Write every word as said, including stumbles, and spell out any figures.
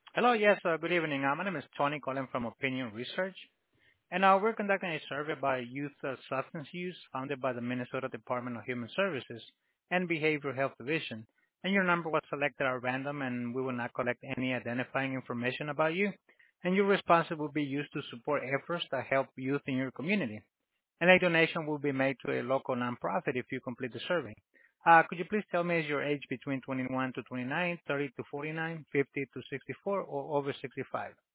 Hello, yes, uh, good evening. Uh, my name is Tony calling from Opinion Research, and uh, we're conducting a survey by youth uh, substance use funded by the Minnesota Department of Human Services and Behavioral Health Division. And your number was selected at random, and we will not collect any identifying information about you. And your response will be used to support efforts that help youth in your community. And a donation will be made to a local nonprofit if you complete the survey. Uh, could you please tell me is your age between twenty-one to twenty-nine, thirty to forty-nine, fifty to sixty-four, or over sixty-five?